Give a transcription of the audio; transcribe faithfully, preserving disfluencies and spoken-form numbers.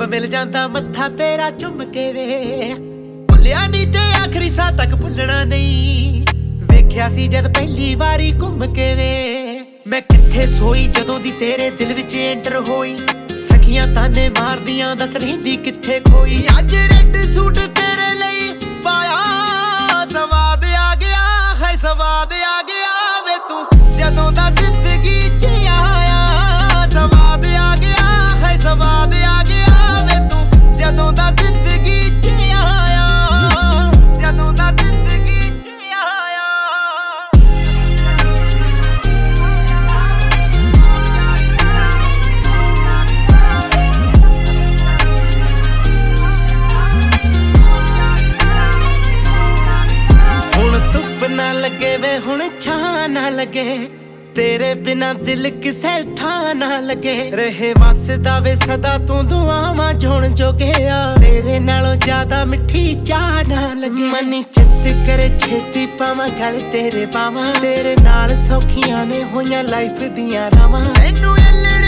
मिल जांदा मत्था तेरा चुम के वे भुलिया नहीं ते आखरी साह तक भुलना नहीं वेख्या सी जद पहली वारी घुम के वे मैं किथे सोई जदों दी तेरे दिल विच एंटर होई सखियां ताने मारदियां दस रहिंदी किथे खोई अज रेड सूट तेरे लई पाया सवाद आ गया है सवाद आ गया वे तू जदों दा जिंदगी च आया सवाद आ गया है सवाद आ गया वे तू जदों दा जिंदगी च आया जदों दा जिंदगी च आया हुण धुप ना लगे वे हुण छां ना लगे तेरे बिना दिल किसे था ना लगे रहे वसदा वे सदा तू दुआवां जोण जो गया तेरे नालों ज्यादा मिठी चाह ना लगे मनी चित करे छेती पावां गल तेरे पावां तेरे नाल सौखियां ने होइयां लाइफ दियां रावां मैनू